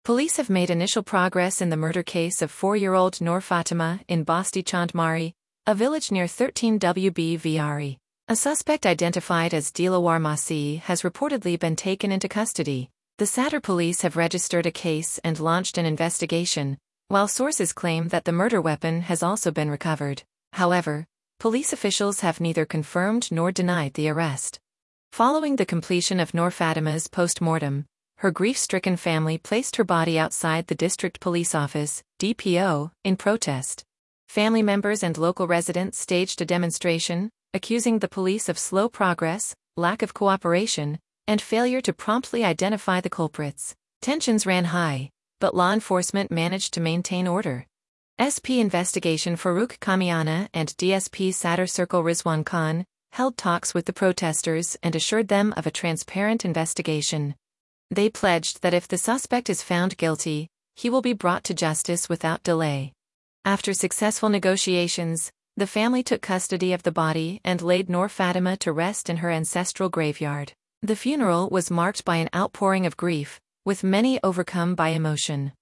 Police have made initial progress in the murder case of 4-year-old Noor Fatima in Basti Chandmari, a village near 13 WB Viari. A suspect identified as Dilawar Masih has reportedly been taken into custody. The Sadr police have registered a case and launched an investigation, while sources claim that the murder weapon has also been recovered. However, police officials have neither confirmed nor denied the arrest. Following the completion of Noor Fatima's post-mortem, her grief-stricken family placed her body outside the district police office, DPO, in protest. Family members and local residents staged a demonstration, accusing the police of slow progress, lack of cooperation, and failure to promptly identify the culprits. Tensions ran high, but law enforcement managed to maintain order. SP Investigation Farooq Kamiana and DSP Sadr Circle Rizwan Khan held talks with the protesters and assured them of a transparent investigation. They pledged that if the suspect is found guilty, he will be brought to justice without delay. After successful negotiations, the family took custody of the body and laid Noor Fatima to rest in her ancestral graveyard. The funeral was marked by an outpouring of grief, with many overcome by emotion.